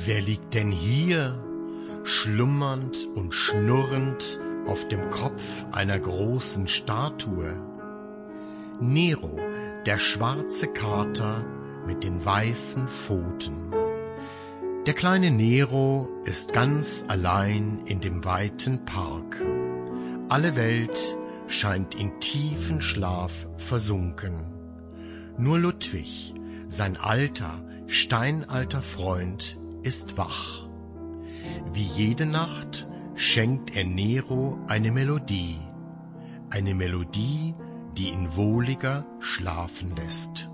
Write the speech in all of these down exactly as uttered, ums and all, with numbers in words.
Wer liegt denn hier, schlummernd und schnurrend auf dem Kopf einer großen Statue? Nero, der schwarze Kater mit den weißen Pfoten. Der kleine Nero ist ganz allein in dem weiten Park. Alle Welt scheint in tiefen Schlaf versunken. Nur Ludwig, sein alter, steinalter Freund, ist wach. Wie jede Nacht schenkt er Nero eine Melodie, eine Melodie, die ihn wohliger schlafen lässt.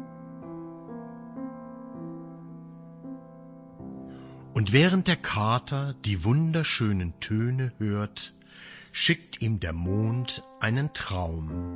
Und während der Kater die wunderschönen Töne hört, schickt ihm der Mond einen Traum.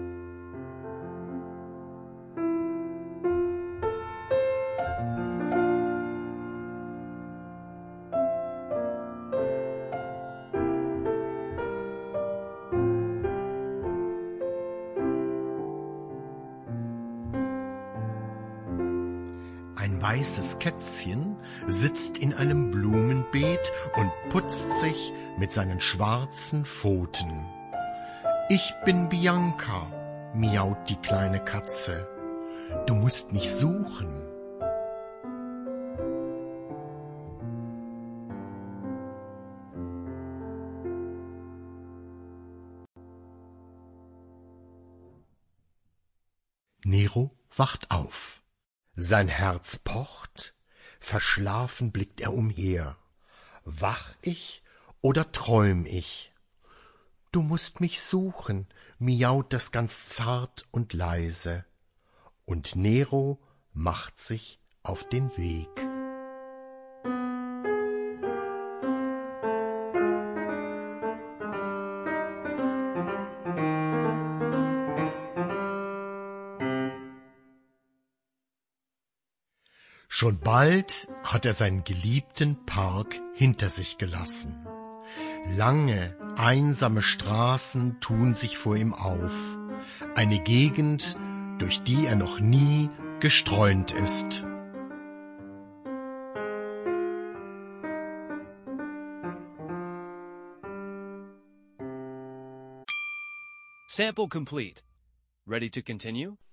Ein weißes Kätzchen sitzt in einem Blumenbeet und putzt sich mit seinen schwarzen Pfoten. »Ich bin Bianca«, miaut die kleine Katze. »Du musst mich suchen.« Nero wacht auf. Sein Herz pocht, verschlafen blickt er umher. Wach ich oder träum ich? Du musst mich suchen, miaut das ganz zart und leise. Und Nero macht sich auf den Weg. Schon bald hat er seinen geliebten Park hinter sich gelassen. Lange, einsame Straßen tun sich vor ihm auf, eine Gegend, durch die er noch nie gestreunt ist. Sample complete. Ready to continue?